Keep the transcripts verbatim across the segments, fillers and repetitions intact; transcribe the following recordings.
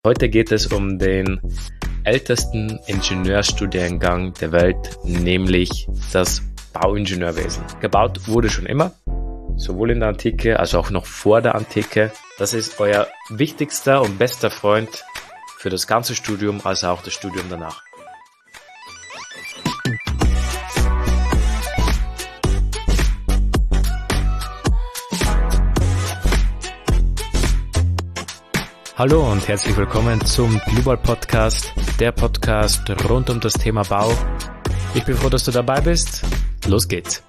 Heute geht es um den ältesten Ingenieurstudiengang der Welt, nämlich das Bauingenieurwesen. Gebaut wurde schon immer, sowohl in der Antike als auch noch vor der Antike. Das ist euer wichtigster und bester Freund für das ganze Studium, als auch das Studium danach. Hallo und herzlich willkommen zum Global Podcast, der Podcast rund um das Thema Bau. Ich bin froh, dass du dabei bist. Los geht's.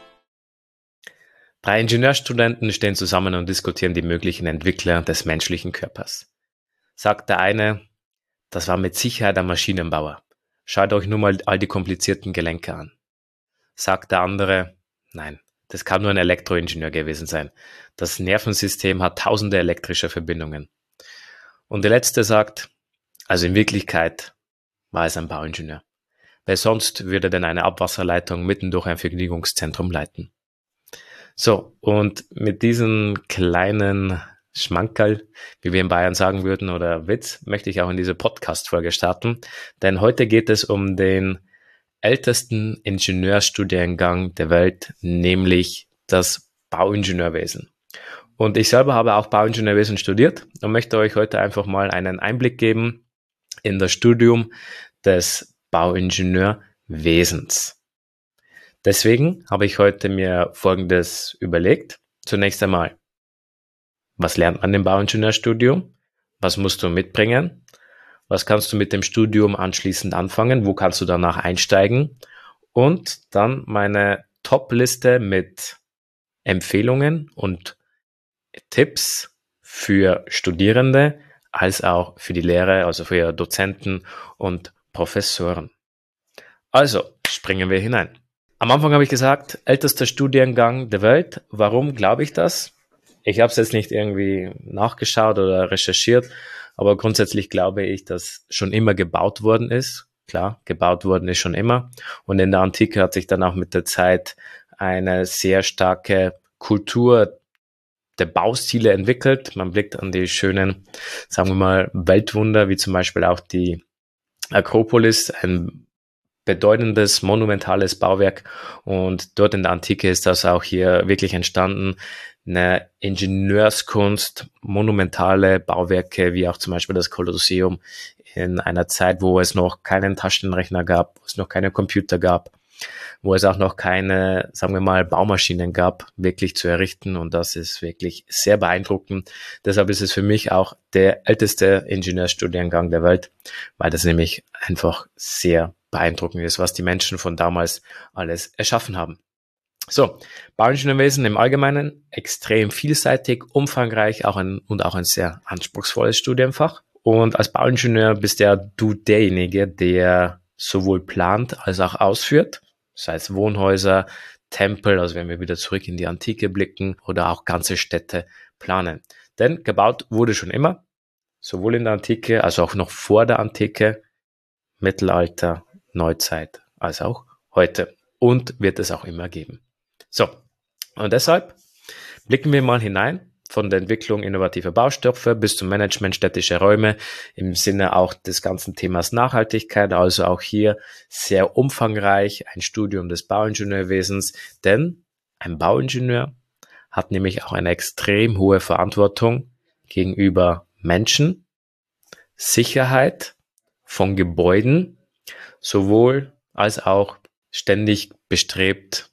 Drei Ingenieurstudenten stehen zusammen und diskutieren die möglichen Entwickler des menschlichen Körpers. Sagt der eine, das war mit Sicherheit ein Maschinenbauer. Schaut euch nur mal all die komplizierten Gelenke an. Sagt der andere, nein, das kann nur ein Elektroingenieur gewesen sein. Das Nervensystem hat tausende elektrische Verbindungen. Und der letzte sagt, also in Wirklichkeit war es ein Bauingenieur. Wer sonst würde denn eine Abwasserleitung mitten durch ein Vergnügungszentrum leiten? So, und mit diesem kleinen Schmankerl, wie wir in Bayern sagen würden, oder Witz, möchte ich auch in diese Podcast-Folge starten. Denn heute geht es um den ältesten Ingenieurstudiengang der Welt, nämlich das Bauingenieurwesen. Und ich selber habe auch Bauingenieurwesen studiert und möchte euch heute einfach mal einen Einblick geben in das Studium des Bauingenieurwesens. Deswegen habe ich heute mir Folgendes überlegt. Zunächst einmal, was lernt man im Bauingenieurstudium? Was musst du mitbringen? Was kannst du mit dem Studium anschließend anfangen? Wo kannst du danach einsteigen? Und dann meine Top-Liste mit Empfehlungen und Tipps für Studierende als auch für die Lehre, also für Dozenten und Professoren. Also, springen wir hinein. Am Anfang habe ich gesagt, ältester Studiengang der Welt. Warum glaube ich das? Ich habe es jetzt nicht irgendwie nachgeschaut oder recherchiert, aber grundsätzlich glaube ich, dass schon immer gebaut worden ist. Klar, gebaut worden ist schon immer. Und in der Antike hat sich dann auch mit der Zeit eine sehr starke Kultur der Baustile entwickelt. Man blickt an die schönen, sagen wir mal, Weltwunder, wie zum Beispiel auch die Akropolis, ein bedeutendes, monumentales Bauwerk. Und dort in der Antike ist das auch hier wirklich entstanden. Eine Ingenieurskunst, monumentale Bauwerke, wie auch zum Beispiel das Kolosseum in einer Zeit, wo es noch keinen Taschenrechner gab, wo es noch keine Computer gab, wo es auch noch keine, sagen wir mal, Baumaschinen gab, wirklich zu errichten. Und das ist wirklich sehr beeindruckend. Deshalb ist es für mich auch der älteste Ingenieurstudiengang der Welt, weil das nämlich einfach sehr beeindruckend ist, was die Menschen von damals alles erschaffen haben. So, Bauingenieurwesen im Allgemeinen extrem vielseitig, umfangreich auch ein, und auch ein sehr anspruchsvolles Studienfach. Und als Bauingenieur bist ja du derjenige, der sowohl plant als auch ausführt. Sei es Wohnhäuser, Tempel, also wenn wir wieder zurück in die Antike blicken, oder auch ganze Städte planen. Denn gebaut wurde schon immer, sowohl in der Antike als auch noch vor der Antike, Mittelalter, Neuzeit, als auch heute. Und wird es auch immer geben. So, und deshalb blicken wir mal hinein von der Entwicklung innovativer Baustoffe bis zum Management städtischer Räume im Sinne auch des ganzen Themas Nachhaltigkeit, also auch hier sehr umfangreich ein Studium des Bauingenieurwesens, denn ein Bauingenieur hat nämlich auch eine extrem hohe Verantwortung gegenüber Menschen, Sicherheit von Gebäuden, sowohl als auch ständig bestrebt,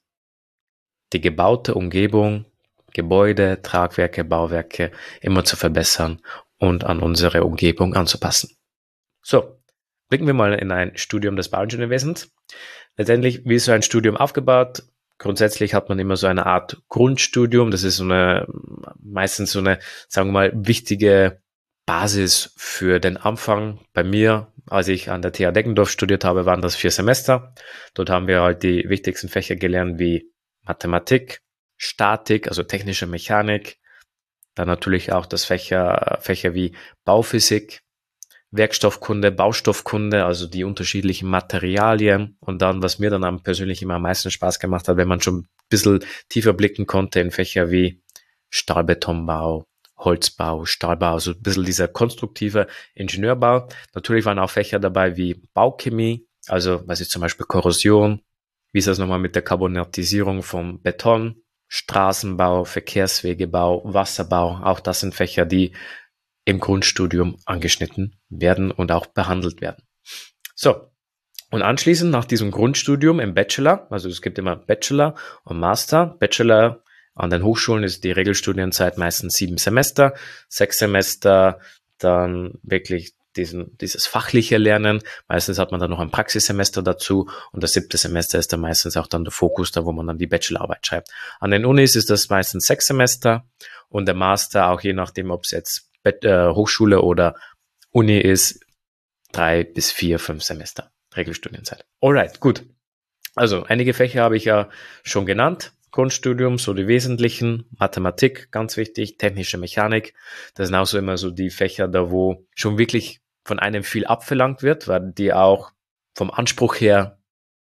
die gebaute Umgebung, Gebäude, Tragwerke, Bauwerke immer zu verbessern und an unsere Umgebung anzupassen. So, blicken wir mal in ein Studium des Bauingenieurwesens. Letztendlich, wie ist so ein Studium aufgebaut? Grundsätzlich hat man immer so eine Art Grundstudium. Das ist so eine, meistens so eine, sagen wir mal, wichtige Basis für den Anfang. Bei mir, als ich an der T H Deggendorf studiert habe, waren das vier Semester. Dort haben wir halt die wichtigsten Fächer gelernt wie Mathematik, Statik, also technische Mechanik, dann natürlich auch das Fächer, Fächer wie Bauphysik, Werkstoffkunde, Baustoffkunde, also die unterschiedlichen Materialien und dann, was mir dann am persönlich immer am meisten Spaß gemacht hat, wenn man schon ein bisschen tiefer blicken konnte in Fächer wie Stahlbetonbau, Holzbau, Stahlbau, also ein bisschen dieser konstruktive Ingenieurbau. Natürlich waren auch Fächer dabei wie Bauchemie, also was ist zum Beispiel Korrosion, wie ist das nochmal mit der Carbonatisierung vom Beton, Straßenbau, Verkehrswegebau, Wasserbau, auch das sind Fächer, die im Grundstudium angeschnitten werden und auch behandelt werden. So, und anschließend nach diesem Grundstudium im Bachelor, also es gibt immer Bachelor und Master. Bachelor an den Hochschulen ist die Regelstudienzeit meistens sieben Semester, sechs Semester dann wirklich diesen, dieses fachliche Lernen. Meistens hat man dann noch ein Praxissemester dazu und das siebte Semester ist dann meistens auch dann der Fokus, da wo man dann die Bachelorarbeit schreibt. An den Unis ist das meistens sechs Semester und der Master, auch je nachdem, ob es jetzt äh, Hochschule oder Uni ist, drei bis vier, fünf Semester Regelstudienzeit. Alright, gut. Also einige Fächer habe ich ja schon genannt. Grundstudium, so die wesentlichen, Mathematik, ganz wichtig, technische Mechanik. Das sind auch so immer so die Fächer, da wo schon wirklich von einem viel abverlangt wird, weil die auch vom Anspruch her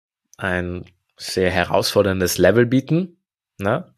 ein sehr herausforderndes Level bieten. Ne?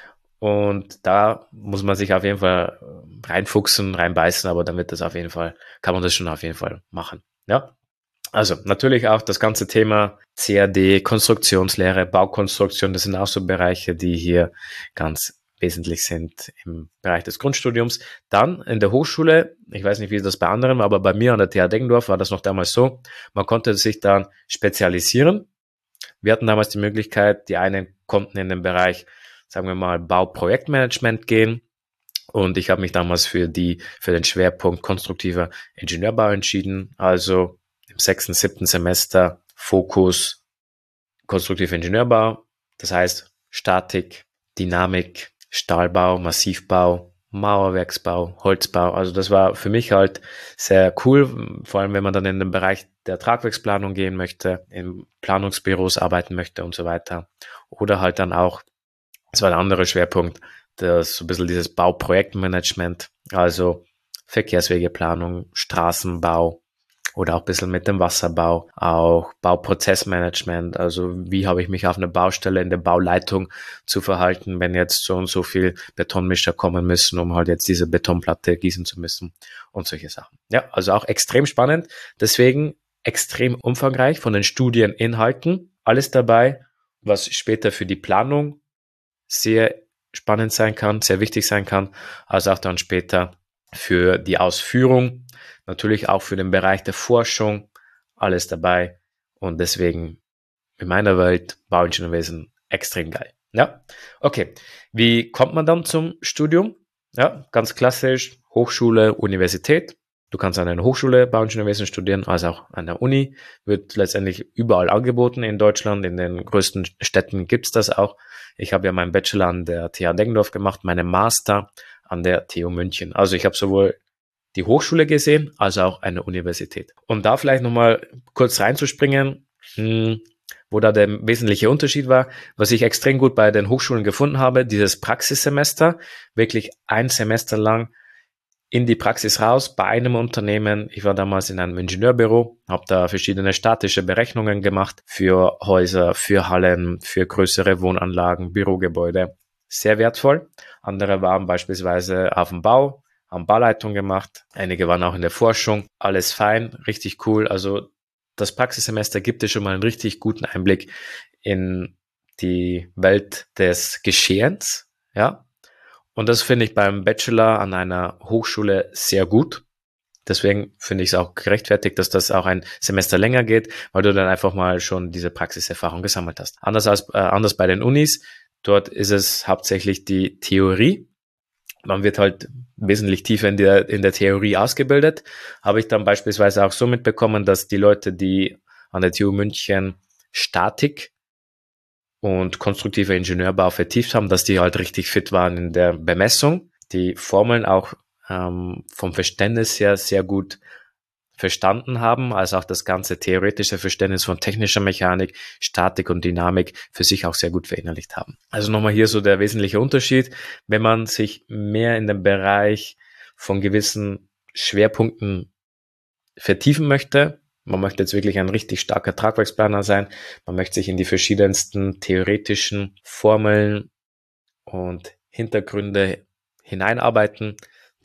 Und da muss man sich auf jeden Fall reinfuchsen, reinbeißen, aber damit das auf jeden Fall, kann man das schon auf jeden Fall machen. Ja. Also natürlich auch das ganze Thema C A D, Konstruktionslehre, Baukonstruktion, das sind auch so Bereiche, die hier ganz wesentlich sind im Bereich des Grundstudiums. Dann in der Hochschule, ich weiß nicht, wie das bei anderen war, aber bei mir an der T H Deggendorf war das noch damals so, man konnte sich dann spezialisieren. Wir hatten damals die Möglichkeit, die einen konnten in den Bereich, sagen wir mal, Bauprojektmanagement gehen. Und ich habe mich damals für die, für den Schwerpunkt konstruktiver Ingenieurbau entschieden. Also im sechsten, siebten Semester Fokus konstruktiver Ingenieurbau. Das heißt Statik, Dynamik, Stahlbau, Massivbau, Mauerwerksbau, Holzbau. Also das war für mich halt sehr cool, vor allem wenn man dann in den Bereich der Tragwerksplanung gehen möchte, in Planungsbüros arbeiten möchte und so weiter. Oder halt dann auch, das war der andere Schwerpunkt, das so ein bisschen dieses Bauprojektmanagement, also Verkehrswegeplanung, Straßenbau oder auch ein bisschen mit dem Wasserbau, auch Bauprozessmanagement, also wie habe ich mich auf einer Baustelle in der Bauleitung zu verhalten, wenn jetzt so und so viel Betonmischer kommen müssen, um halt jetzt diese Betonplatte gießen zu müssen und solche Sachen. Ja, also auch extrem spannend, deswegen extrem umfangreich von den Studieninhalten, alles dabei, was später für die Planung sehr spannend sein kann, sehr wichtig sein kann, als auch dann später für die Ausführung, natürlich auch für den Bereich der Forschung, alles dabei und deswegen in meiner Welt Bauingenieurwesen extrem geil. Ja, okay. Wie kommt man dann zum Studium? Ja, ganz klassisch, Hochschule, Universität. Du kannst an einer Hochschule Bauingenieurwesen studieren, als auch an der Uni. Wird letztendlich überall angeboten in Deutschland. In den größten Städten gibt's das auch. Ich habe ja meinen Bachelor an der T H Deggendorf gemacht, meinen Master an der T U München. Also ich habe sowohl die Hochschule gesehen, als auch eine Universität. Um da vielleicht nochmal kurz reinzuspringen, hm, wo da der wesentliche Unterschied war, was ich extrem gut bei den Hochschulen gefunden habe, dieses Praxissemester, wirklich ein Semester lang in die Praxis raus bei einem Unternehmen. Ich war damals in einem Ingenieurbüro, habe da verschiedene statische Berechnungen gemacht für Häuser, für Hallen, für größere Wohnanlagen, Bürogebäude. Sehr wertvoll. Andere waren beispielsweise auf dem Bau, haben Bauleitung gemacht. Einige waren auch in der Forschung. Alles fein, richtig cool. Also das Praxissemester gibt dir schon mal einen richtig guten Einblick in die Welt des Geschehens, ja. Und das finde ich beim Bachelor an einer Hochschule sehr gut. Deswegen finde ich es auch gerechtfertigt, dass das auch ein Semester länger geht, weil du dann einfach mal schon diese Praxiserfahrung gesammelt hast. Anders als äh, anders bei den Unis. Dort ist es hauptsächlich die Theorie. Man wird halt wesentlich tiefer in der, in der Theorie ausgebildet. Habe ich dann beispielsweise auch so mitbekommen, dass die Leute, die an der T U München Statik und konstruktiver Ingenieurbau vertieft haben, dass die halt richtig fit waren in der Bemessung, die Formeln auch ähm, vom Verständnis her sehr gut verstanden haben, als auch das ganze theoretische Verständnis von technischer Mechanik, Statik und Dynamik für sich auch sehr gut verinnerlicht haben. Also nochmal hier so der wesentliche Unterschied, wenn man sich mehr in den Bereich von gewissen Schwerpunkten vertiefen möchte. Man möchte jetzt wirklich ein richtig starker Tragwerksplaner sein. Man möchte sich in die verschiedensten theoretischen Formeln und Hintergründe hineinarbeiten.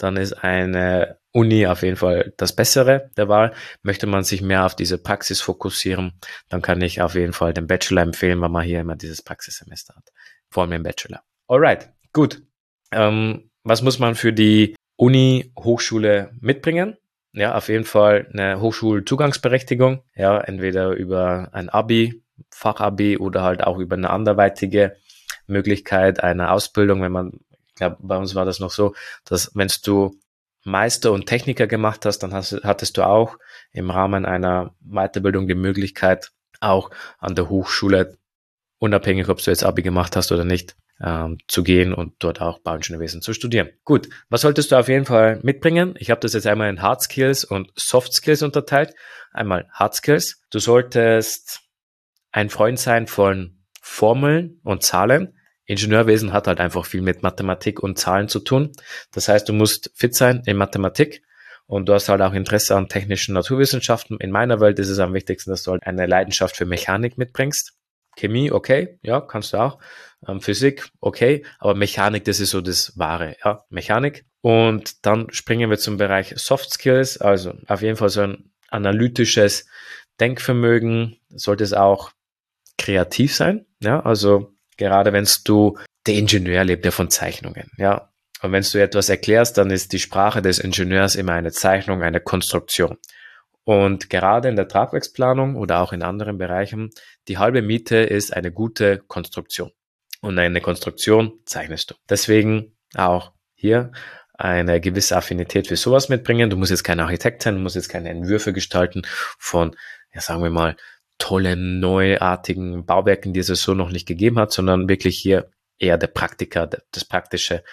dann ist eine Uni auf jeden Fall das Bessere der Wahl. Möchte man sich mehr auf diese Praxis fokussieren, dann kann ich auf jeden Fall den Bachelor empfehlen, weil man hier immer dieses Praxissemester hat. Vor allem im Bachelor. Alright, gut. Ähm, was muss man für die Uni, Hochschule mitbringen? Ja, auf jeden Fall eine Hochschulzugangsberechtigung. Ja, entweder über ein Abi, Fachabi oder halt auch über eine anderweitige Möglichkeit einer Ausbildung, wenn man, ich glaube, bei uns war das noch so, dass wenn du Meister und Techniker gemacht hast, dann hast, hattest du auch im Rahmen einer Weiterbildung die Möglichkeit, auch an der Hochschule, unabhängig ob du jetzt Abi gemacht hast oder nicht, ähm, zu gehen und dort auch Bauingenieurwesen zu studieren. Gut, was solltest du auf jeden Fall mitbringen? Ich habe das jetzt einmal in Hard Skills und Soft Skills unterteilt. Einmal Hard Skills. Du solltest ein Freund sein von Formeln und Zahlen. Ingenieurwesen hat halt einfach viel mit Mathematik und Zahlen zu tun. Das heißt, du musst fit sein in Mathematik und du hast halt auch Interesse an technischen Naturwissenschaften. In meiner Welt ist es am wichtigsten, dass du halt eine Leidenschaft für Mechanik mitbringst. Chemie, okay, ja, kannst du auch. Ähm, Physik, okay, aber Mechanik, das ist so das Wahre, ja, Mechanik. Und dann springen wir zum Bereich Soft Skills, also auf jeden Fall so ein analytisches Denkvermögen, sollte es auch kreativ sein, ja, also gerade wenn du, der Ingenieur lebt ja von Zeichnungen, ja, und wenn du etwas erklärst, dann ist die Sprache des Ingenieurs immer eine Zeichnung, eine Konstruktion. Und gerade in der Tragwerksplanung oder auch in anderen Bereichen, die halbe Miete ist eine gute Konstruktion. Und eine Konstruktion zeichnest du. Deswegen auch hier eine gewisse Affinität für sowas mitbringen. Du musst jetzt kein Architekt sein, du musst jetzt keine Entwürfe gestalten von, ja, sagen wir mal, tollen, neuartigen Bauwerken, die es so noch nicht gegeben hat, sondern wirklich hier eher der Praktiker, das Praktische,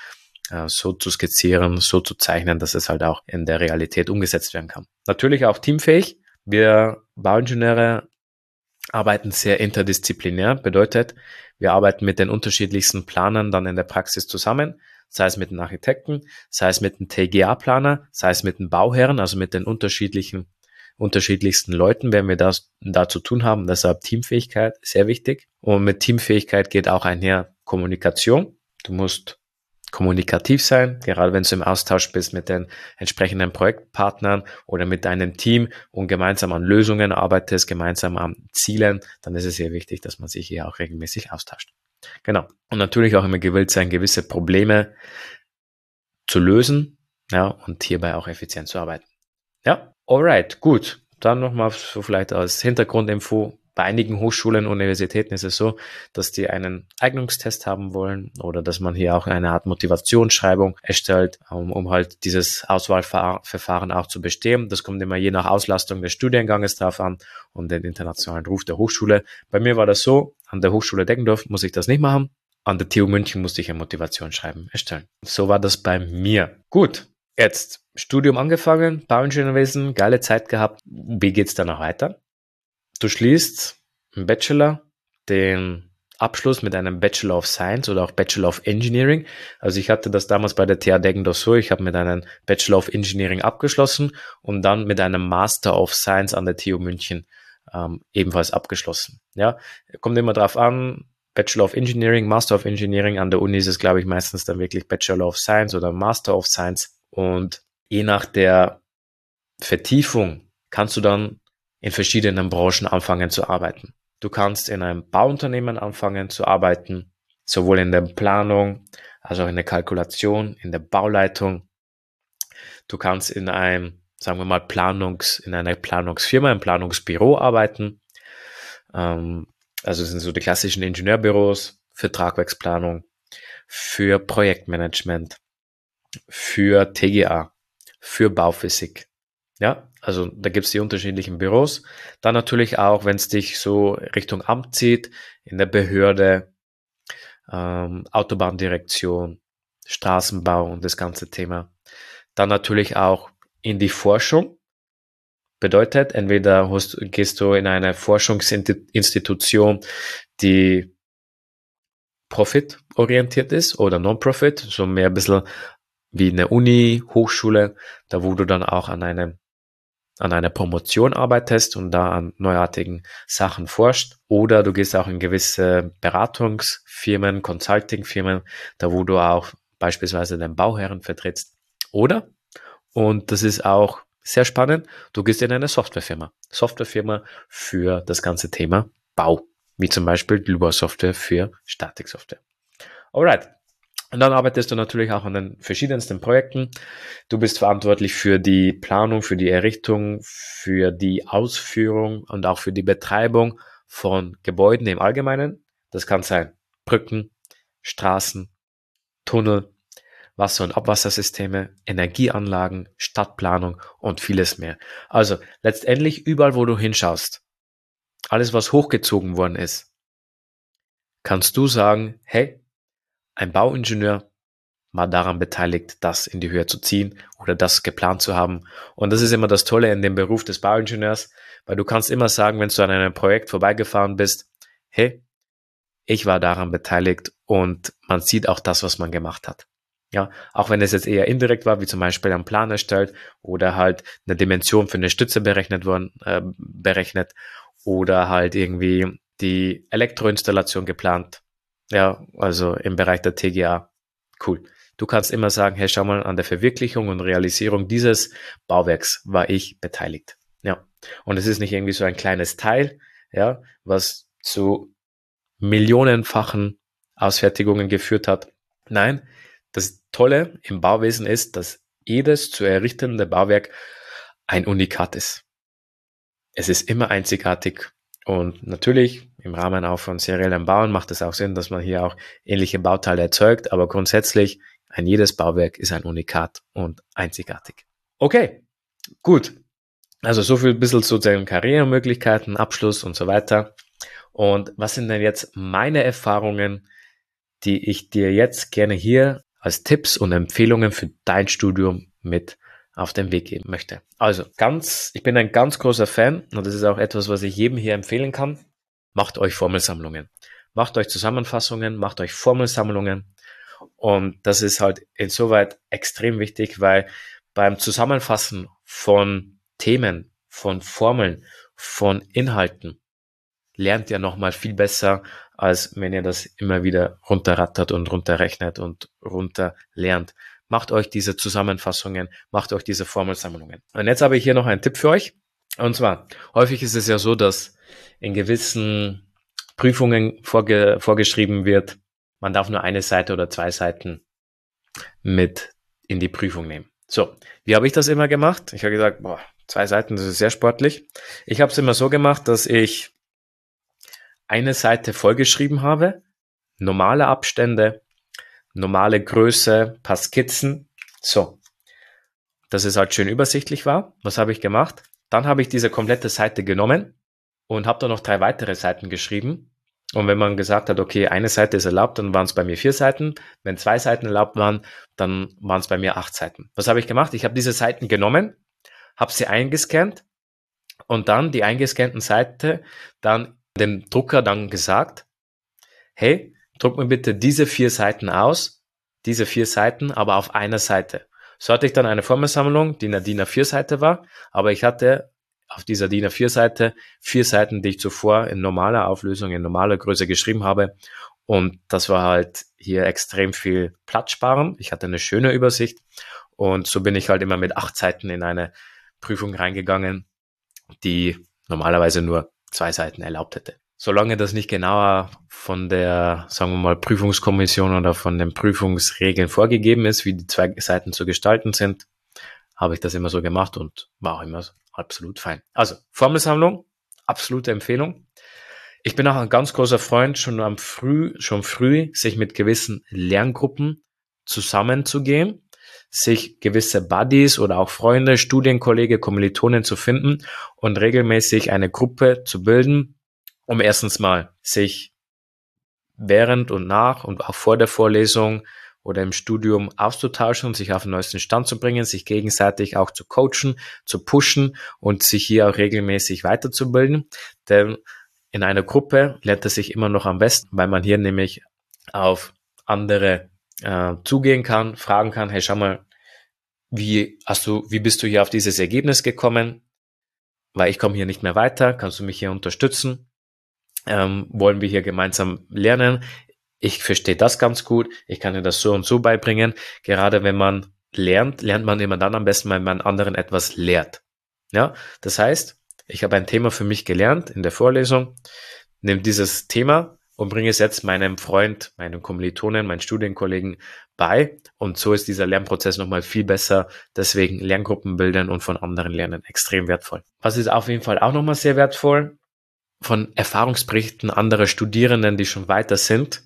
so zu skizzieren, so zu zeichnen, dass es halt auch in der Realität umgesetzt werden kann. Natürlich auch teamfähig. Wir Bauingenieure arbeiten sehr interdisziplinär, bedeutet, wir arbeiten mit den unterschiedlichsten Planern dann in der Praxis zusammen, sei es mit den Architekten, sei es mit dem T G A-Planer, sei es mit den Bauherren, also mit den unterschiedlichen unterschiedlichsten Leuten, wenn wir das da zu tun haben. Deshalb Teamfähigkeit, sehr wichtig. Und mit Teamfähigkeit geht auch einher Kommunikation. Du musst kommunikativ sein, gerade wenn du im Austausch bist mit den entsprechenden Projektpartnern oder mit deinem Team und gemeinsam an Lösungen arbeitest, gemeinsam an Zielen, dann ist es sehr wichtig, dass man sich hier auch regelmäßig austauscht. Genau. Und natürlich auch immer gewillt sein, gewisse Probleme zu lösen, ja, und hierbei auch effizient zu arbeiten. Ja, alright, gut. Dann nochmal so vielleicht als Hintergrundinfo. Bei einigen Hochschulen und Universitäten ist es so, dass die einen Eignungstest haben wollen oder dass man hier auch eine Art Motivationsschreibung erstellt, um, um halt dieses Auswahlverfahren auch zu bestehen. Das kommt immer je nach Auslastung des Studienganges drauf an und den internationalen Ruf der Hochschule. Bei mir war das so, an der Hochschule Deggendorf muss ich das nicht machen. An der T U München musste ich ein Motivationsschreiben erstellen. So war das bei mir. Gut, jetzt Studium angefangen, Bauingenieurwesen, geile Zeit gehabt. Wie geht's danach weiter? Du schließt im Bachelor den Abschluss mit einem Bachelor of Science oder auch Bachelor of Engineering. Also ich hatte das damals bei der T H Deggendorf so, ich habe mit einem Bachelor of Engineering abgeschlossen und dann mit einem Master of Science an der T U München ähm, ebenfalls abgeschlossen. Ja, kommt immer drauf an, Bachelor of Engineering, Master of Engineering, an der Uni ist es, glaube ich, meistens dann wirklich Bachelor of Science oder Master of Science und je nach der Vertiefung kannst du dann in verschiedenen Branchen anfangen zu arbeiten. Du kannst in einem Bauunternehmen anfangen zu arbeiten, sowohl in der Planung als auch in der Kalkulation, in der Bauleitung. Du kannst in einem, sagen wir mal, Planungs, in einer Planungsfirma, im Planungsbüro arbeiten. Ähm, also das sind so die klassischen Ingenieurbüros für Tragwerksplanung, für Projektmanagement, für T G A, für Bauphysik. Ja, also da gibt's die unterschiedlichen Büros. Dann natürlich auch, wenn es dich so Richtung Amt zieht, in der Behörde, ähm, Autobahndirektion, Straßenbau und das ganze Thema. Dann natürlich auch in die Forschung. Bedeutet, entweder hast, gehst du in eine Forschungsinstitution, die profitorientiert ist oder Non-Profit, so mehr ein bisschen wie eine Uni, Hochschule, da wo du dann auch an einem an einer Promotion arbeitest und da an neuartigen Sachen forscht. Oder du gehst auch in gewisse Beratungsfirmen, Consultingfirmen, da wo du auch beispielsweise den Bauherren vertrittst. Oder, und das ist auch sehr spannend, du gehst in eine Softwarefirma. Softwarefirma für das ganze Thema Bau, wie zum Beispiel Lua-Software für Statiksoftware. Alright. Und dann arbeitest du natürlich auch an den verschiedensten Projekten. Du bist verantwortlich für die Planung, für die Errichtung, für die Ausführung und auch für die Betreibung von Gebäuden im Allgemeinen. Das kann sein Brücken, Straßen, Tunnel, Wasser- und Abwassersysteme, Energieanlagen, Stadtplanung und vieles mehr. Also letztendlich überall, wo du hinschaust, alles, was hochgezogen worden ist, kannst du sagen, hey, ein Bauingenieur war daran beteiligt, das in die Höhe zu ziehen oder das geplant zu haben. Und das ist immer das Tolle in dem Beruf des Bauingenieurs, weil du kannst immer sagen, wenn du an einem Projekt vorbeigefahren bist, hey, ich war daran beteiligt und man sieht auch das, was man gemacht hat. Ja, auch wenn es jetzt eher indirekt war, wie zum Beispiel ein Plan erstellt oder halt eine Dimension für eine Stütze berechnet worden, äh, berechnet oder halt irgendwie die Elektroinstallation geplant. Ja, also im Bereich der T G A. Cool. Du kannst immer sagen, hey, schau mal, an der Verwirklichung und Realisierung dieses Bauwerks war ich beteiligt. Ja. Und es ist nicht irgendwie so ein kleines Teil, ja, was zu millionenfachen Ausfertigungen geführt hat. Nein, das Tolle im Bauwesen ist, dass jedes zu errichtende Bauwerk ein Unikat ist. Es ist immer einzigartig und natürlich im Rahmen auch von seriellem Bauen macht es auch Sinn, dass man hier auch ähnliche Bauteile erzeugt, aber grundsätzlich ein jedes Bauwerk ist ein Unikat und einzigartig. Okay, gut. Also so viel ein bisschen zu den Karrieremöglichkeiten, Abschluss und so weiter. Und was sind denn jetzt meine Erfahrungen, die ich dir jetzt gerne hier als Tipps und Empfehlungen für dein Studium mit auf den Weg geben möchte? Also ganz, ich bin ein ganz großer Fan und das ist auch etwas, was ich jedem hier empfehlen kann. Macht euch Formelsammlungen. Macht euch Zusammenfassungen, macht euch Formelsammlungen. Und das ist halt insoweit extrem wichtig, weil beim Zusammenfassen von Themen, von Formeln, von Inhalten lernt ihr nochmal viel besser, als wenn ihr das immer wieder runterrattert und runterrechnet und runter lernt. Macht euch diese Zusammenfassungen, macht euch diese Formelsammlungen. Und jetzt habe ich hier noch einen Tipp für euch. Und zwar, häufig ist es ja so, dass in gewissen Prüfungen vorge vorgeschrieben wird, man darf nur eine Seite oder zwei Seiten mit in die Prüfung nehmen. So, wie habe ich das immer gemacht? Ich habe gesagt, boah, zwei Seiten, das ist sehr sportlich. Ich habe es immer so gemacht, dass ich eine Seite vollgeschrieben habe, normale Abstände, normale Größe, paar Skizzen. So, dass es halt schön übersichtlich war. Was habe ich gemacht? Dann habe ich diese komplette Seite genommen und habe da noch drei weitere Seiten geschrieben. Und wenn man gesagt hat, okay, eine Seite ist erlaubt, dann waren es bei mir vier Seiten. Wenn zwei Seiten erlaubt waren, dann waren es bei mir acht Seiten. Was habe ich gemacht? Ich habe diese Seiten genommen, habe sie eingescannt und dann die eingescannten Seite dann dem Drucker dann gesagt, hey, druck mir bitte diese vier Seiten aus, diese vier Seiten, aber auf einer Seite. So hatte ich dann eine Formelsammlung, die eine D I N A vier Seite war, aber ich hatte auf dieser D I N A vier Seite vier Seiten, die ich zuvor in normaler Auflösung, in normaler Größe geschrieben habe. Und das war halt hier extrem viel Platz sparen. Ich hatte eine schöne Übersicht und so bin ich halt immer mit acht Seiten in eine Prüfung reingegangen, die normalerweise nur zwei Seiten erlaubt hätte. Solange das nicht genauer von der, sagen wir mal, Prüfungskommission oder von den Prüfungsregeln vorgegeben ist, wie die zwei Seiten zu gestalten sind, habe ich das immer so gemacht und war auch immer absolut fein. Also, Formelsammlung, absolute Empfehlung. Ich bin auch ein ganz großer Freund, schon am früh, schon früh, sich mit gewissen Lerngruppen zusammenzugehen, sich gewisse Buddies oder auch Freunde, Studienkollege, Kommilitonen zu finden und regelmäßig eine Gruppe zu bilden, um erstens mal sich während und nach und auch vor der Vorlesung oder im Studium auszutauschen und sich auf den neuesten Stand zu bringen, sich gegenseitig auch zu coachen, zu pushen und sich hier auch regelmäßig weiterzubilden. Denn in einer Gruppe lernt es sich immer noch am besten, weil man hier nämlich auf andere äh, zugehen kann, fragen kann, hey, schau mal, wie hast du, wie bist du hier auf dieses Ergebnis gekommen? Weil ich komme hier nicht mehr weiter, kannst du mich hier unterstützen? Ähm, wollen wir hier gemeinsam lernen? Ich verstehe das ganz gut, ich kann dir das so und so beibringen. Gerade wenn man lernt, lernt man immer dann am besten, wenn man anderen etwas lehrt. Ja, das heißt, ich habe ein Thema für mich gelernt in der Vorlesung, nehme dieses Thema und bringe es jetzt meinem Freund, meinem Kommilitonen, meinen Studienkollegen bei. Und so ist dieser Lernprozess nochmal viel besser. Deswegen Lerngruppen bilden und von anderen lernen extrem wertvoll. Was ist auf jeden Fall auch nochmal sehr wertvoll? Von Erfahrungsberichten anderer Studierenden, die schon weiter sind,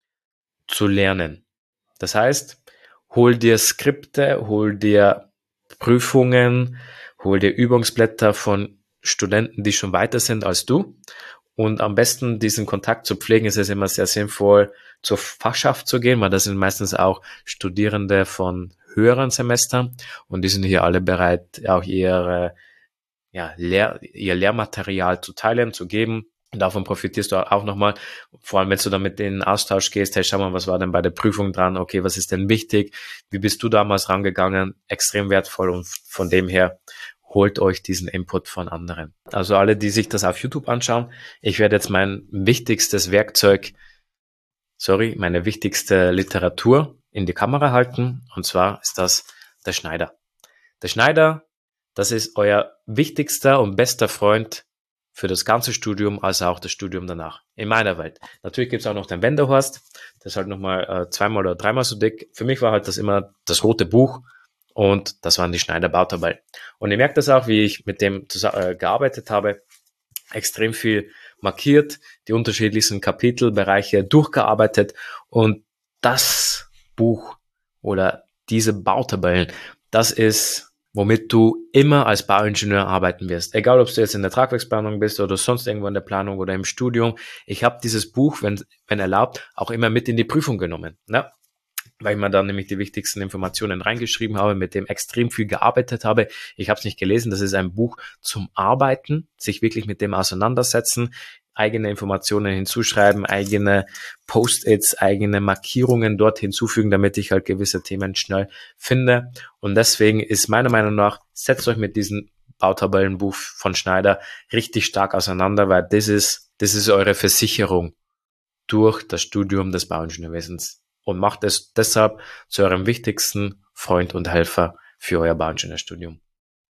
zu lernen. Das heißt, hol dir Skripte, hol dir Prüfungen, hol dir Übungsblätter von Studenten, die schon weiter sind als du. Und am besten diesen Kontakt zu pflegen, ist es immer sehr sinnvoll, zur Fachschaft zu gehen, weil das sind meistens auch Studierende von höheren Semestern und die sind hier alle bereit, auch ihre, ja, Lehr- ihr Lehrmaterial zu teilen, zu geben. Und davon profitierst du auch nochmal, vor allem wenn du dann mit denen in Austausch gehst, hey, schau mal, was war denn bei der Prüfung dran, okay, was ist denn wichtig, wie bist du damals rangegangen, extrem wertvoll und von dem her holt euch diesen Input von anderen. Also alle, die sich das auf YouTube anschauen, ich werde jetzt mein wichtigstes Werkzeug, sorry, meine wichtigste Literatur in die Kamera halten und zwar ist das der Schneider. Der Schneider, das ist euer wichtigster und bester Freund für das ganze Studium, als auch das Studium danach. In meiner Welt. Natürlich gibt es auch noch den Wendehorst, das ist halt nochmal äh, zweimal oder dreimal so dick. Für mich war halt das immer das rote Buch und das waren die Schneider-Bautabellen. Und ihr merkt das auch, wie ich mit dem äh, gearbeitet habe, extrem viel markiert, die unterschiedlichsten Kapitelbereiche durchgearbeitet und das Buch oder diese Bautabellen, das ist, womit du immer als Bauingenieur arbeiten wirst. Egal, ob du jetzt in der Tragwerksplanung bist oder sonst irgendwo in der Planung oder im Studium. Ich habe dieses Buch, wenn, wenn erlaubt, auch immer mit in die Prüfung genommen, ne? Weil ich mir dann nämlich die wichtigsten Informationen reingeschrieben habe, mit dem extrem viel gearbeitet habe. Ich habe es nicht gelesen, das ist ein Buch zum Arbeiten, sich wirklich mit dem auseinandersetzen, eigene Informationen hinzuschreiben, eigene Post-its, eigene Markierungen dort hinzufügen, damit ich halt gewisse Themen schnell finde. Und deswegen ist meiner Meinung nach, setzt euch mit diesem Bautabellenbuch von Schneider richtig stark auseinander, weil das ist, das ist eure Versicherung durch das Studium des Bauingenieurwesens. Und macht es deshalb zu eurem wichtigsten Freund und Helfer für euer Bauingenieurstudium.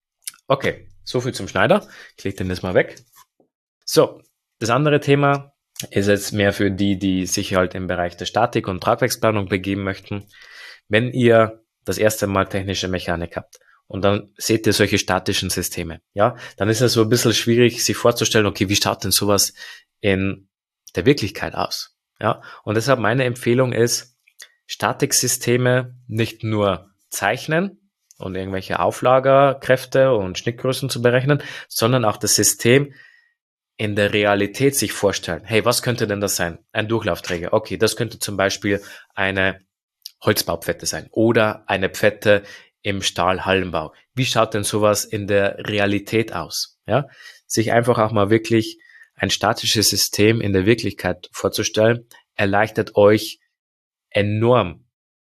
Okay, soviel zum Schneider. Ich lege den jetzt mal weg. So, das andere Thema ist jetzt mehr für die, die sich halt im Bereich der Statik und Tragwerksplanung begeben möchten. Wenn ihr das erste Mal technische Mechanik habt und dann seht ihr solche statischen Systeme, ja, dann ist es so ein bisschen schwierig, sich vorzustellen, okay, wie schaut denn sowas in der Wirklichkeit aus? Ja, und deshalb meine Empfehlung ist, Statiksysteme nicht nur zeichnen und irgendwelche Auflagerkräfte und Schnittgrößen zu berechnen, sondern auch das System in der Realität sich vorstellen. Hey, was könnte denn das sein? Ein Durchlaufträger. Okay, das könnte zum Beispiel eine Holzbaupfette sein oder eine Pfette im Stahlhallenbau. Wie schaut denn sowas in der Realität aus? Ja, sich einfach auch mal wirklich ein statisches System in der Wirklichkeit vorzustellen, erleichtert euch enorm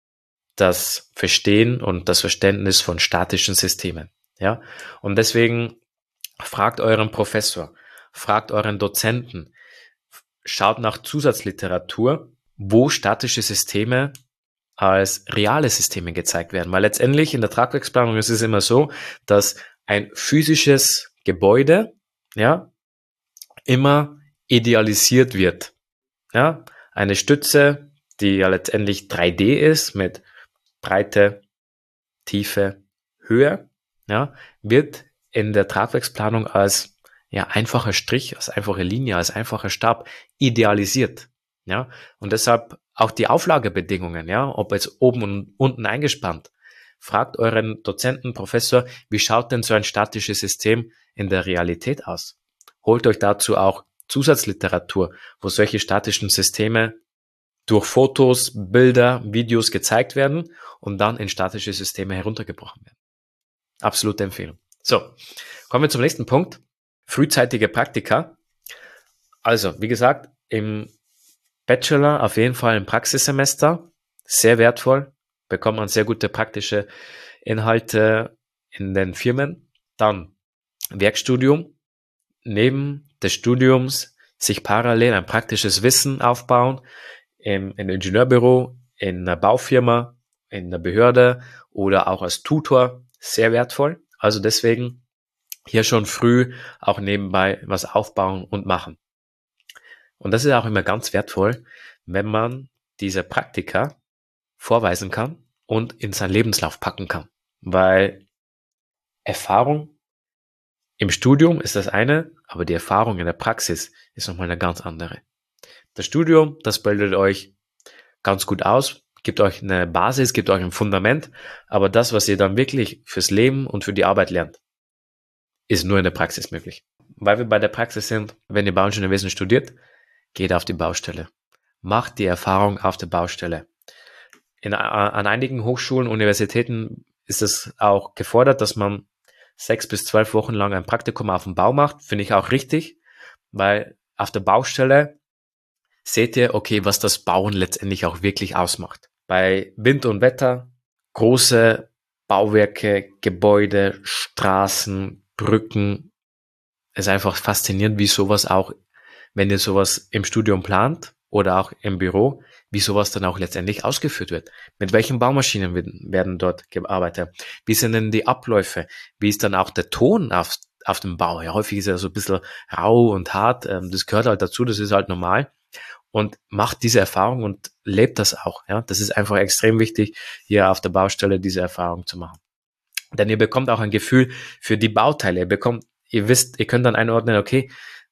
das Verstehen und das Verständnis von statischen Systemen. Ja, und deswegen fragt euren Professor, fragt euren Dozenten, schaut nach Zusatzliteratur, wo statische Systeme als reale Systeme gezeigt werden. Weil letztendlich in der Tragwerksplanung ist es immer so, dass ein physisches Gebäude, ja, immer idealisiert wird. Ja, eine Stütze, die ja letztendlich drei D ist, mit Breite, Tiefe, Höhe, ja, wird in der Tragwerksplanung als ja, einfacher Strich, als einfache Linie, als einfacher Stab idealisiert. Ja, und deshalb auch die Auflagebedingungen, ja, ob jetzt oben und unten eingespannt. Fragt euren Dozenten, Professor, wie schaut denn so ein statisches System in der Realität aus? Holt euch dazu auch Zusatzliteratur, wo solche statischen Systeme durch Fotos, Bilder, Videos gezeigt werden und dann in statische Systeme heruntergebrochen werden. Absolute Empfehlung. So, kommen wir zum nächsten Punkt. Frühzeitige Praktika. Also, wie gesagt, im Bachelor auf jeden Fall im Praxissemester. Sehr wertvoll. Bekommt man sehr gute praktische Inhalte in den Firmen. Dann Werkstudium. Neben des Studiums sich parallel ein praktisches Wissen aufbauen. Im, im Ingenieurbüro, in einer Baufirma, in der Behörde oder auch als Tutor sehr wertvoll. Also deswegen hier schon früh auch nebenbei was aufbauen und machen. Und das ist auch immer ganz wertvoll, wenn man diese Praktika vorweisen kann und in seinen Lebenslauf packen kann. Weil Erfahrung im Studium ist das eine, aber die Erfahrung in der Praxis ist nochmal eine ganz andere. Das Studium, das bildet euch ganz gut aus, gibt euch eine Basis, gibt euch ein Fundament, aber das, was ihr dann wirklich fürs Leben und für die Arbeit lernt, ist nur in der Praxis möglich. Weil wir bei der Praxis sind, wenn ihr Bauingenieurwesen studiert, geht auf die Baustelle. Macht die Erfahrung auf der Baustelle. In, an einigen Hochschulen, Universitäten ist es auch gefordert, dass man sechs bis zwölf Wochen lang ein Praktikum auf dem Bau macht. Finde ich auch richtig, weil auf der Baustelle seht ihr, okay, was das Bauen letztendlich auch wirklich ausmacht. Bei Wind und Wetter, große Bauwerke, Gebäude, Straßen, Brücken, ist einfach faszinierend, wie sowas auch, wenn ihr sowas im Studium plant oder auch im Büro, wie sowas dann auch letztendlich ausgeführt wird. Mit welchen Baumaschinen werden dort gearbeitet? Wie sind denn die Abläufe? Wie ist dann auch der Ton auf, auf dem Bau? Ja, häufig ist er so ein bisschen rau und hart. Das gehört halt dazu, das ist halt normal. Und macht diese Erfahrung und lebt das auch. Ja, das ist einfach extrem wichtig, hier auf der Baustelle diese Erfahrung zu machen. Denn ihr bekommt auch ein Gefühl für die Bauteile. Ihr bekommt, ihr wisst, ihr könnt dann einordnen, okay,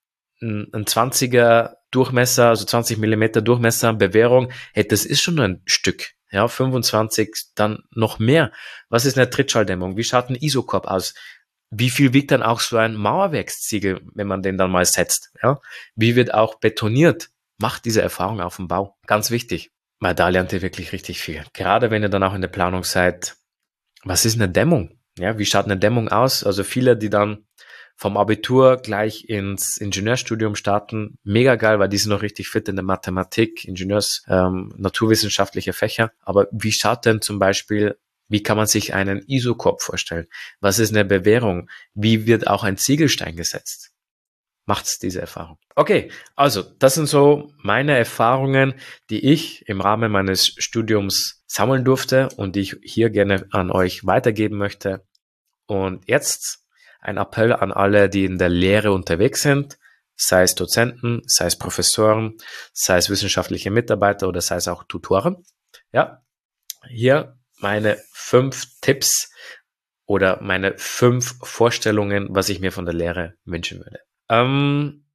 ein zwanziger Durchmesser, also zwanzig Millimeter Durchmesser, Bewährung, hey, das ist schon ein Stück. Ja, fünfundzwanzig, dann noch mehr. Was ist eine Trittschalldämmung? Wie schaut ein Isokorb aus? Wie viel wiegt dann auch so ein Mauerwerksziegel, wenn man den dann mal setzt? Ja, wie wird auch betoniert? Macht diese Erfahrung auf dem Bau. Ganz wichtig, weil da lernt ihr wirklich richtig viel. Gerade wenn ihr dann auch in der Planung seid, was ist eine Dämmung? Ja, wie schaut eine Dämmung aus? Also viele, die dann vom Abitur gleich ins Ingenieurstudium starten, mega geil, weil die sind noch richtig fit in der Mathematik, Ingenieurs, ähm, naturwissenschaftliche Fächer. Aber wie schaut denn zum Beispiel, wie kann man sich einen Isokorb vorstellen? Was ist eine Bewährung? Wie wird auch ein Ziegelstein gesetzt? Macht's diese Erfahrung. Okay, also das sind so meine Erfahrungen, die ich im Rahmen meines Studiums sammeln durfte und die ich hier gerne an euch weitergeben möchte. Und jetzt ein Appell an alle, die in der Lehre unterwegs sind, sei es Dozenten, sei es Professoren, sei es wissenschaftliche Mitarbeiter oder sei es auch Tutoren. Ja, hier meine fünf Tipps oder meine fünf Vorstellungen, was ich mir von der Lehre wünschen würde. Ähm,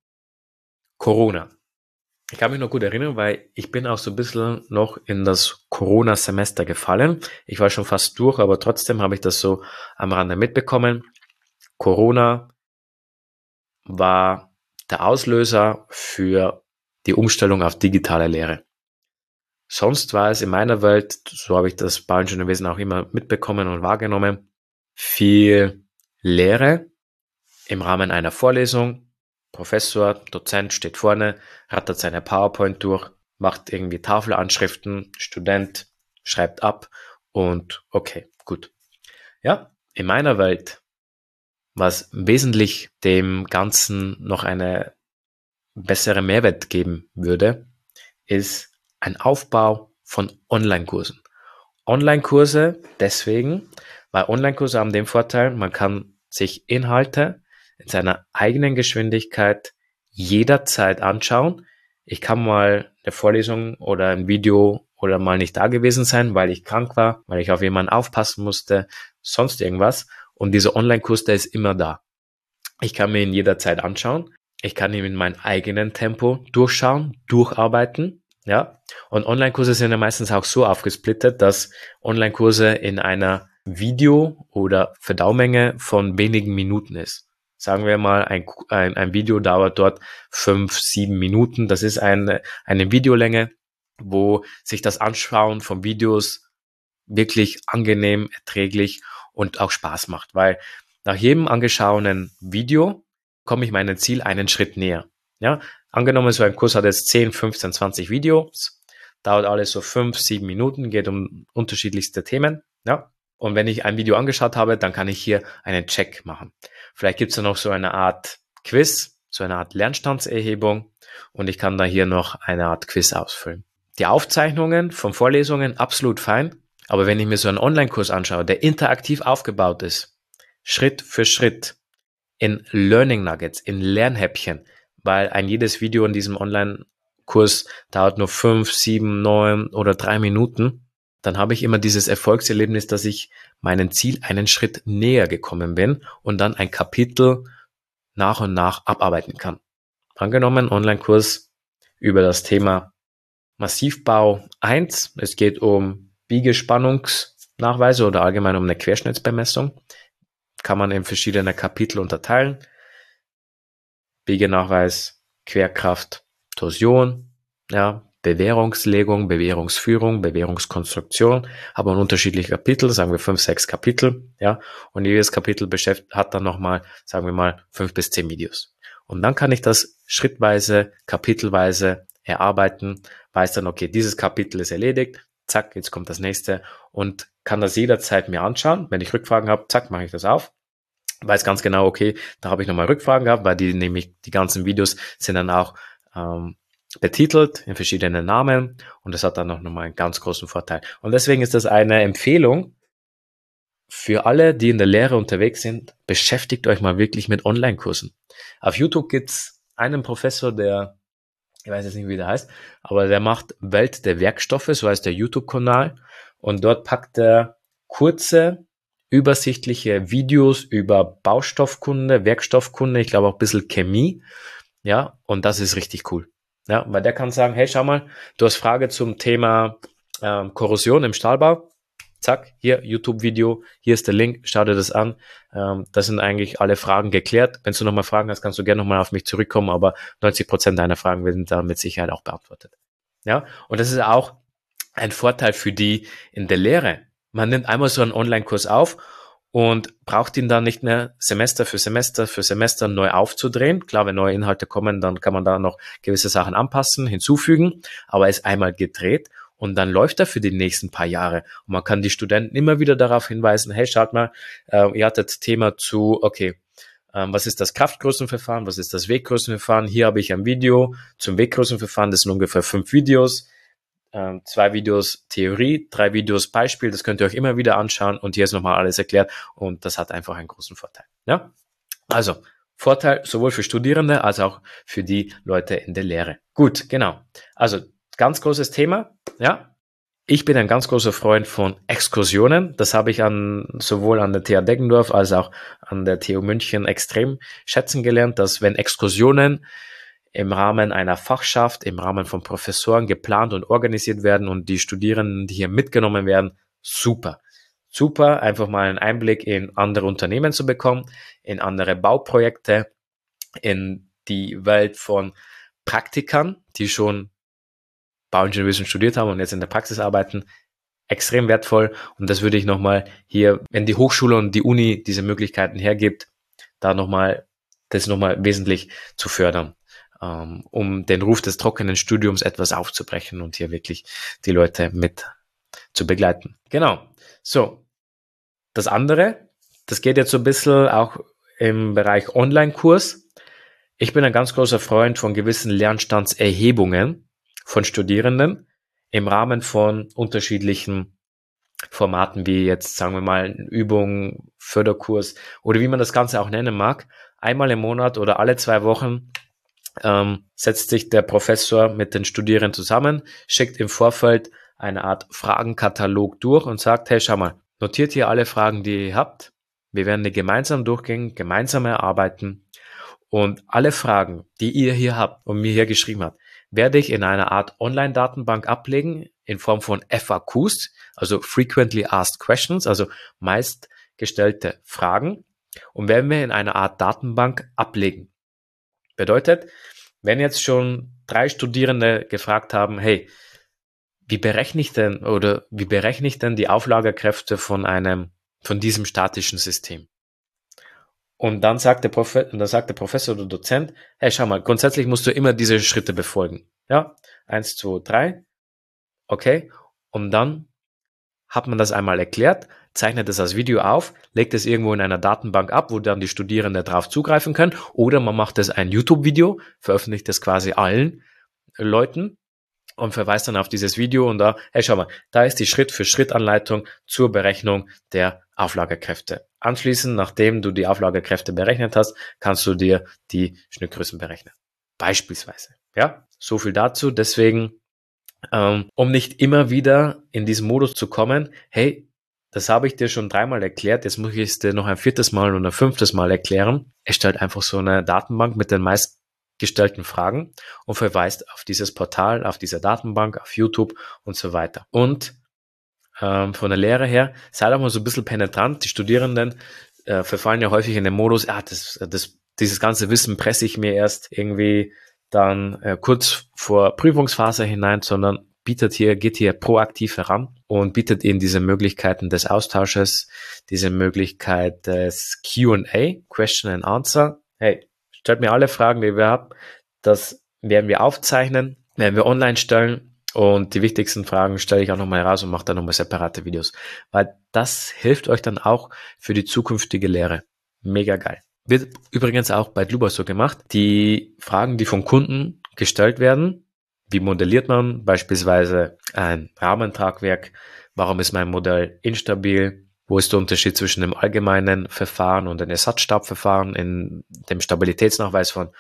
Corona. Ich kann mich noch gut erinnern, weil ich bin auch so ein bisschen noch in das Corona-Semester gefallen. Ich war schon fast durch, aber trotzdem habe ich das so am Rande mitbekommen. Corona war der Auslöser für die Umstellung auf digitale Lehre. Sonst war es in meiner Welt, so habe ich das Bauingenieurwesen auch immer mitbekommen und wahrgenommen, viel Lehre im Rahmen einer Vorlesung. Professor, Dozent steht vorne, rattert seine PowerPoint durch, macht irgendwie Tafelanschriften, Student schreibt ab und okay, gut. Ja, in meiner Welt, was wesentlich dem Ganzen noch eine bessere Mehrwert geben würde, ist ein Aufbau von Online-Kursen. Online-Kurse deswegen, weil Online-Kurse haben den Vorteil, man kann sich Inhalte in seiner eigenen Geschwindigkeit jederzeit anschauen. Ich kann mal eine Vorlesung oder ein Video oder mal nicht da gewesen sein, weil ich krank war, weil ich auf jemanden aufpassen musste, sonst irgendwas. Und dieser Online-Kurs, der ist immer da. Ich kann mir ihn jederzeit anschauen. Ich kann ihn in meinem eigenen Tempo durchschauen, durcharbeiten. Ja. Und Online-Kurse sind ja meistens auch so aufgesplittet, dass Online-Kurse in einer Video- oder Verdaumenge von wenigen Minuten ist. Sagen wir mal, ein, ein, ein Video dauert dort fünf, sieben Minuten. Das ist eine, eine Videolänge, wo sich das Anschauen von Videos wirklich angenehm, erträglich und auch Spaß macht. Weil nach jedem angeschauenen Video komme ich meinem Ziel einen Schritt näher. Ja, angenommen, so ein Kurs hat jetzt zehn, fünfzehn, zwanzig Videos, dauert alles so fünf, sieben Minuten, geht um unterschiedlichste Themen. Ja, und wenn ich ein Video angeschaut habe, dann kann ich hier einen Check machen. Vielleicht gibt es da noch so eine Art Quiz, so eine Art Lernstandserhebung und ich kann da hier noch eine Art Quiz ausfüllen. Die Aufzeichnungen von Vorlesungen absolut fein, Aber wenn ich mir so einen Online-Kurs anschaue, der interaktiv aufgebaut ist, Schritt für Schritt, in Learning Nuggets, in Lernhäppchen, weil ein jedes Video in diesem Online-Kurs dauert nur fünf, sieben, neun oder drei Minuten, dann habe ich immer dieses Erfolgserlebnis, dass ich meinem Ziel einen Schritt näher gekommen bin und dann ein Kapitel nach und nach abarbeiten kann. Angenommen, Online-Kurs über das Thema Massivbau eins. Es geht um Biegespannungsnachweise oder allgemein um eine Querschnittsbemessung. Kann man in verschiedene Kapitel unterteilen. Biegenachweis, Querkraft, Torsion, ja, Bewährungslegung, Bewährungsführung, Bewährungskonstruktion, aber ein unterschiedliche Kapitel, sagen wir fünf, sechs Kapitel, ja, und jedes Kapitel beschäftigt, hat dann nochmal, sagen wir mal, fünf bis zehn Videos. Und dann kann ich das schrittweise, kapitelweise erarbeiten, weiß dann, okay, dieses Kapitel ist erledigt, zack, jetzt kommt das nächste und kann das jederzeit mir anschauen. Wenn ich Rückfragen habe, zack, mache ich das auf. Weiß ganz genau, okay, da habe ich nochmal Rückfragen gehabt, weil die nämlich die ganzen Videos sind dann auch ähm, betitelt in verschiedenen Namen und das hat dann noch nochmal einen ganz großen Vorteil. Und deswegen ist das eine Empfehlung für alle, die in der Lehre unterwegs sind, beschäftigt euch mal wirklich mit Online-Kursen. Auf YouTube gibt's einen Professor, der, ich weiß jetzt nicht, wie der heißt, aber der macht Welt der Werkstoffe, so heißt der YouTube-Kanal und dort packt er kurze, übersichtliche Videos über Baustoffkunde, Werkstoffkunde, ich glaube auch ein bisschen Chemie, ja, und das ist richtig cool. Ja, weil der kann sagen, hey, schau mal, du hast Frage zum Thema ähm, Korrosion im Stahlbau, zack, hier YouTube-Video, hier ist der Link, schau dir das an, ähm, das sind eigentlich alle Fragen geklärt. Wenn du nochmal Fragen hast, kannst du gerne nochmal auf mich zurückkommen, aber neunzig Prozent deiner Fragen werden da mit Sicherheit auch beantwortet. Ja, und das ist auch ein Vorteil für die in der Lehre. Man nimmt einmal so einen Online-Kurs auf und braucht ihn dann nicht mehr Semester für Semester für Semester neu aufzudrehen. Klar, wenn neue Inhalte kommen, dann kann man da noch gewisse Sachen anpassen, hinzufügen, aber er ist einmal gedreht und dann läuft er für die nächsten paar Jahre. Und man kann die Studenten immer wieder darauf hinweisen, hey, schaut mal, äh, ihr hattet Thema zu, okay, ähm, was ist das Kraftgrößenverfahren, was ist das Weggrößenverfahren? Hier habe ich ein Video zum Weggrößenverfahren, das sind ungefähr fünf Videos. Ähm, zwei Videos Theorie, drei Videos Beispiel, das könnt ihr euch immer wieder anschauen und hier ist nochmal alles erklärt und das hat einfach einen großen Vorteil. Ja? Also, Vorteil sowohl für Studierende als auch für die Leute in der Lehre. Gut, genau. Also, ganz großes Thema, ja. Ich bin ein ganz großer Freund von Exkursionen. Das habe ich an, sowohl an der T H Deggendorf als auch an der T U München extrem schätzen gelernt, dass wenn Exkursionen im Rahmen einer Fachschaft, im Rahmen von Professoren geplant und organisiert werden und die Studierenden, die hier mitgenommen werden, super. Super, einfach mal einen Einblick in andere Unternehmen zu bekommen, in andere Bauprojekte, in die Welt von Praktikern, die schon Bauingenieurwesen studiert haben und jetzt in der Praxis arbeiten. Extrem wertvoll und das würde ich nochmal hier, wenn die Hochschule und die Uni diese Möglichkeiten hergibt, da nochmal, das nochmal wesentlich zu fördern, um den Ruf des trockenen Studiums etwas aufzubrechen und hier wirklich die Leute mit zu begleiten. Genau. So. Das andere, das geht jetzt so ein bisschen auch im Bereich Online-Kurs. Ich bin ein ganz großer Freund von gewissen Lernstandserhebungen von Studierenden im Rahmen von unterschiedlichen Formaten wie jetzt, sagen wir mal, Übung, Förderkurs oder wie man das Ganze auch nennen mag. Einmal im Monat oder alle zwei Wochen Ähm, setzt sich der Professor mit den Studierenden zusammen, schickt im Vorfeld eine Art Fragenkatalog durch und sagt, hey, schau mal, notiert hier alle Fragen, die ihr habt. Wir werden die gemeinsam durchgehen, gemeinsam erarbeiten und alle Fragen, die ihr hier habt und mir hier geschrieben habt, werde ich in einer Art Online-Datenbank ablegen in Form von F A Qs, also Frequently Asked Questions, also meist gestellte Fragen und werden wir in einer Art Datenbank ablegen. Bedeutet, wenn jetzt schon drei Studierende gefragt haben, hey, wie berechne ich denn oder wie berechne ich denn die Auflagerkräfte von einem, von diesem statischen System? Und dann sagt der Profe- dann sagt der Professor oder Dozent, hey, schau mal, grundsätzlich musst du immer diese Schritte befolgen. Ja, eins, zwei, drei. Okay. Und dann hat man das einmal erklärt, zeichnet es als Video auf, legt es irgendwo in einer Datenbank ab, wo dann die Studierenden darauf zugreifen können, oder man macht es ein YouTube-Video, veröffentlicht es quasi allen Leuten und verweist dann auf dieses Video und da, hey, schau mal, da ist die Schritt-für-Schritt-Anleitung zur Berechnung der Auflagekräfte. Anschließend, nachdem du die Auflagekräfte berechnet hast, kannst du dir die Schnittgrößen berechnen. Beispielsweise. Ja, so viel dazu. Deswegen, ähm, um nicht immer wieder in diesen Modus zu kommen, hey, das habe ich dir schon dreimal erklärt, jetzt muss ich es dir noch ein viertes Mal und ein fünftes Mal erklären. Erstellt einfach so eine Datenbank mit den meistgestellten Fragen und verweist auf dieses Portal, auf diese Datenbank, auf YouTube und so weiter. Und ähm, von der Lehre her, sei doch mal so ein bisschen penetrant. Die Studierenden äh, verfallen ja häufig in den Modus, ah, das, das, dieses ganze Wissen presse ich mir erst irgendwie dann äh, kurz vor Prüfungsphase hinein, sondern bietet hier, geht hier proaktiv heran und bietet ihnen diese Möglichkeiten des Austausches, diese Möglichkeit des Q and A, Question and Answer. Hey, stellt mir alle Fragen, die wir haben. Das werden wir aufzeichnen, werden wir online stellen und die wichtigsten Fragen stelle ich auch nochmal raus und mache dann nochmal separate Videos, weil das hilft euch dann auch für die zukünftige Lehre. Mega geil. Wird übrigens auch bei Dluba so gemacht. Die Fragen, die vom Kunden gestellt werden, wie modelliert man beispielsweise ein Rahmentragwerk? Warum ist mein Modell instabil? Wo ist der Unterschied zwischen dem allgemeinen Verfahren und dem Ersatzstabverfahren in dem Stabilitätsnachweis von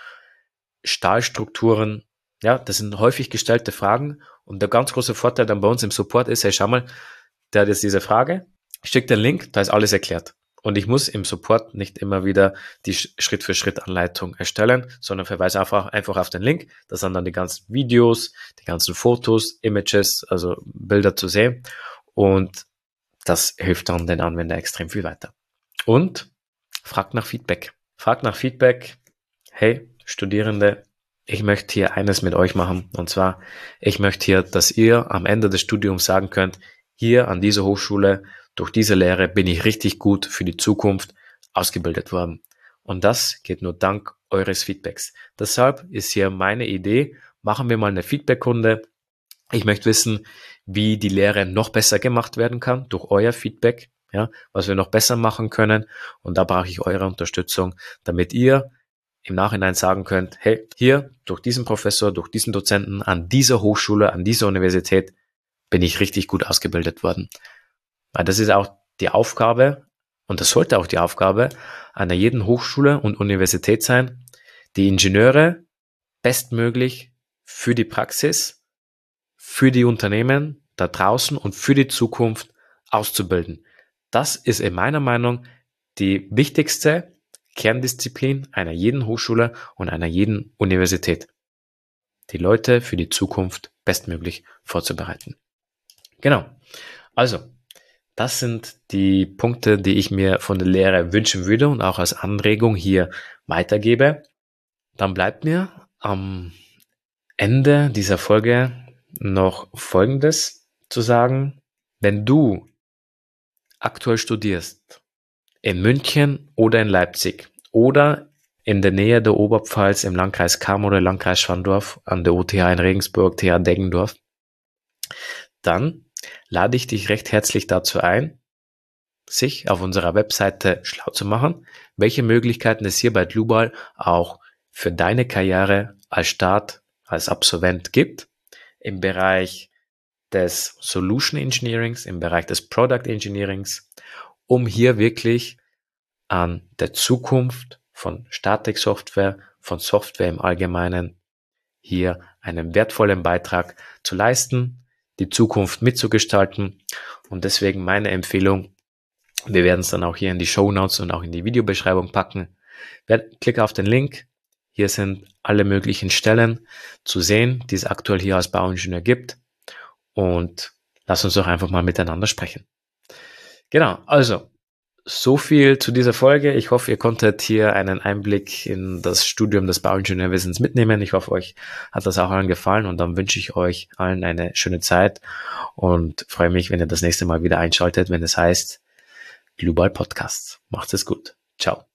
Stahlstrukturen? Ja, das sind häufig gestellte Fragen und der ganz große Vorteil dann bei uns im Support ist, hey, schau mal, der hat jetzt diese Frage, schickt den Link, da ist alles erklärt. Und ich muss im Support nicht immer wieder die Schritt-für-Schritt-Anleitung erstellen, sondern verweise einfach, einfach auf den Link. Da sind dann die ganzen Videos, die ganzen Fotos, Images, also Bilder zu sehen. Und das hilft dann den Anwender extrem viel weiter. Und fragt nach Feedback. Fragt nach Feedback. Hey, Studierende, ich möchte hier eines mit euch machen. Und zwar, ich möchte hier, dass ihr am Ende des Studiums sagen könnt, hier an dieser Hochschule, durch diese Lehre bin ich richtig gut für die Zukunft ausgebildet worden. Und das geht nur dank eures Feedbacks. Deshalb ist hier meine Idee, machen wir mal eine Feedback-Runde. Ich möchte wissen, wie die Lehre noch besser gemacht werden kann durch euer Feedback, ja, was wir noch besser machen können. Und da brauche ich eure Unterstützung, damit ihr im Nachhinein sagen könnt, hey, hier durch diesen Professor, durch diesen Dozenten, an dieser Hochschule, an dieser Universität bin ich richtig gut ausgebildet worden. Weil das ist auch die Aufgabe, und das sollte auch die Aufgabe einer jeden Hochschule und Universität sein, die Ingenieure bestmöglich für die Praxis, für die Unternehmen da draußen und für die Zukunft auszubilden. Das ist in meiner Meinung die wichtigste Kerndisziplin einer jeden Hochschule und einer jeden Universität. Die Leute für die Zukunft bestmöglich vorzubereiten. Genau. Also, das sind die Punkte, die ich mir von der Lehre wünschen würde und auch als Anregung hier weitergebe. Dann bleibt mir am Ende dieser Folge noch Folgendes zu sagen. Wenn du aktuell studierst, in München oder in Leipzig oder in der Nähe der Oberpfalz im Landkreis Cham oder Landkreis Schwandorf an der U T H in Regensburg, T H Deggendorf, dann lade ich dich recht herzlich dazu ein, sich auf unserer Webseite schlau zu machen, welche Möglichkeiten es hier bei Dlubal auch für deine Karriere als Start, als Absolvent gibt, im Bereich des Solution Engineerings, im Bereich des Product Engineerings, um hier wirklich an der Zukunft von Statik-Software, von Software im Allgemeinen, hier einen wertvollen Beitrag zu leisten, die Zukunft mitzugestalten. Und deswegen meine Empfehlung, wir werden es dann auch hier in die Shownotes und auch in die Videobeschreibung packen. Klick auf den Link. Hier sind alle möglichen Stellen zu sehen, die es aktuell hier als Bauingenieur gibt. Und lass uns doch einfach mal miteinander sprechen. Genau, also so viel zu dieser Folge. Ich hoffe, ihr konntet hier einen Einblick in das Studium des Bauingenieurwissens mitnehmen. Ich hoffe, euch hat das auch allen gefallen und dann wünsche ich euch allen eine schöne Zeit und freue mich, wenn ihr das nächste Mal wieder einschaltet, wenn es heißt Dlubal Podcast. Macht es gut. Ciao.